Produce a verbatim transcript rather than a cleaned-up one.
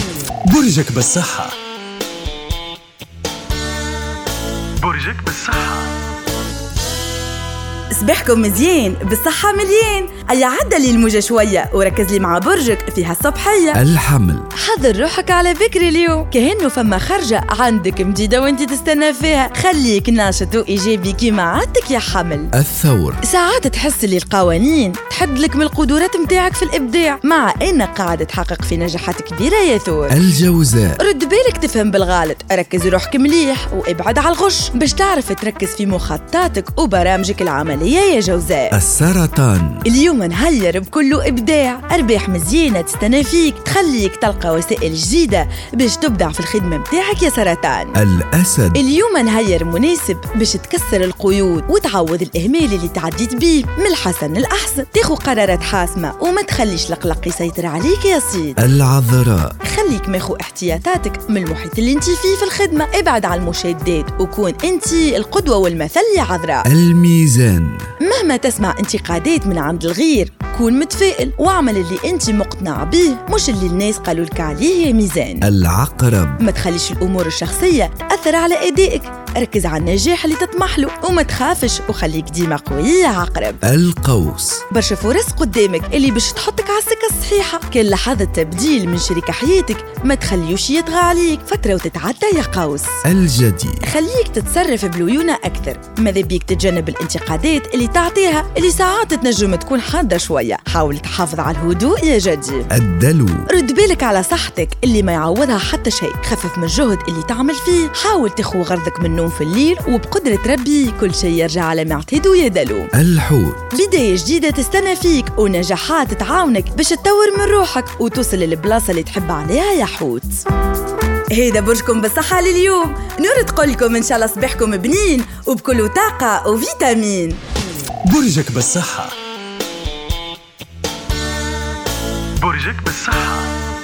برجك بالصحة. برجك بالصحة. صباحكم مزيان بالصحة مليان. أي عدى لي الموجة شوية وركز لي مع برجك فيها الصبحية. الحمل. حضر روحك على بكري اليوم، كأنه فما خرجة عندك مديدة وانت تستنى فيها. خليك ناشط وإيجابي كيما عادتك يا حمل. الثور. ساعات تحس لي القوانين تحد لك من القدرات متاعك في الإبداع، مع إنك قاعد تحقق في نجاحات كبيرة يا ثور. الجوزاء. رد بالك تفهم بالغلط، ركز روحك مليح وابعد على الغش باش تعرف تركز في مخططاتك وبرامجك العملية يا جوزاء. السرطان. اليوم نهير بكل إبداع، أرباح مزيانة تستنى فيك تخليك تلقى وسائل جديدة باش تبدع في الخدمة متاعك يا سرطان. الأسد. اليوم نهير مناسب باش تكسر القيود وتعوض الإهمال اللي تعديت بيه. من الحسن الأحسن تاخو قرارات حاسمة وما تخليش القلق يسيطر عليك يا سيد. العذراء. خليك ماخو احتياطاتك من المحيط اللي انت فيه في الخدمة، ابعد على المشادات وكون انت القدوة والمثل يا عذراء. الميزان. مهما تسمع انتقادات من عند الغير كون متفائل واعمل اللي انت مقتنع به، مش اللي الناس قالوا لك عليه يا ميزان. العقرب. ما تخليش الامور الشخصيه تاثر على ادائك، ركز على النجاح اللي تطمح له وما تخافش وخليك ديما قوي يا عقرب. القوس. برشا فرص قدامك اللي باش تحطك على السكه الصحيحه، كان لحظه تبديل من شريك حياتك ما تخليوش يطغى عليك فتره وتتعدى يا قوس. الجدي. خليك تتصرف بليونة اكثر، ماذا بيك تتجنب الانتقادات اللي تعطيها اللي ساعات تنجم تكون حاده شويه. حاول تحافظ على الهدوء يا جدي. الدلو. رد بالك على صحتك اللي ما يعوضها حتى شيء، خفف من الجهد اللي تعمل فيه، حاول تخو غرضك من النوم في الليل وبقدرة ربي كل شيء يرجع على معتاده يا دلو. الحوت. بداية جديدة تستنى فيك ونجاحات تعاونك باش تطور من روحك وتوصل للبلاصة اللي تحب عليها يا حوت. هيدا برجكم بالصحة لليوم، نور تقولكم إن شاء الله صباحكم بنين وبكل طاقة وفيتامين. برجك بالصحة. برجك بالصحة.